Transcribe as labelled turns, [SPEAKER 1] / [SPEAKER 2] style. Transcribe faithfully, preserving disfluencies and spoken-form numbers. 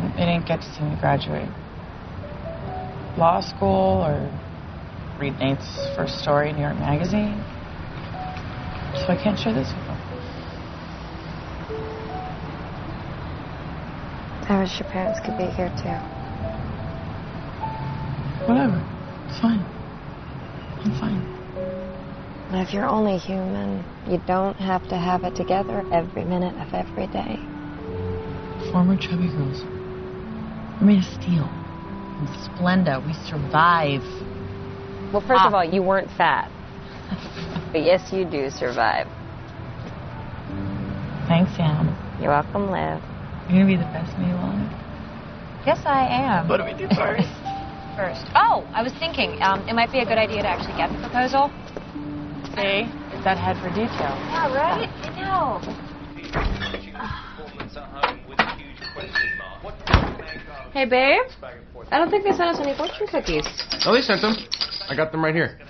[SPEAKER 1] They didn't get to see me graduate. Law school or read Nate's first story in New York Magazine. So I can't share this with them.
[SPEAKER 2] I wish your parents could be here too.
[SPEAKER 1] Whatever. It's fine. I'm fine.
[SPEAKER 2] And if you're only human, you don't have to have it together every minute of every day.
[SPEAKER 1] Former chubby girls. We're made of steel. In Splenda, we survive.
[SPEAKER 2] Well, first
[SPEAKER 1] ah.
[SPEAKER 2] of all, you weren't fat. But yes, you do survive.
[SPEAKER 1] Thanks, Sam.
[SPEAKER 2] You're welcome, Liv.
[SPEAKER 1] You're gonna be the best maid alive.
[SPEAKER 2] Yes, I am.
[SPEAKER 1] What do we do first?
[SPEAKER 3] First. Oh, I was thinking, um, it might be a good idea to actually get the proposal.
[SPEAKER 1] See? That head for detail.
[SPEAKER 3] Yeah, right? I know.
[SPEAKER 2] Hey, babe. I don't think they sent us any fortune cookies.
[SPEAKER 4] Oh, they sent them. I got them right here.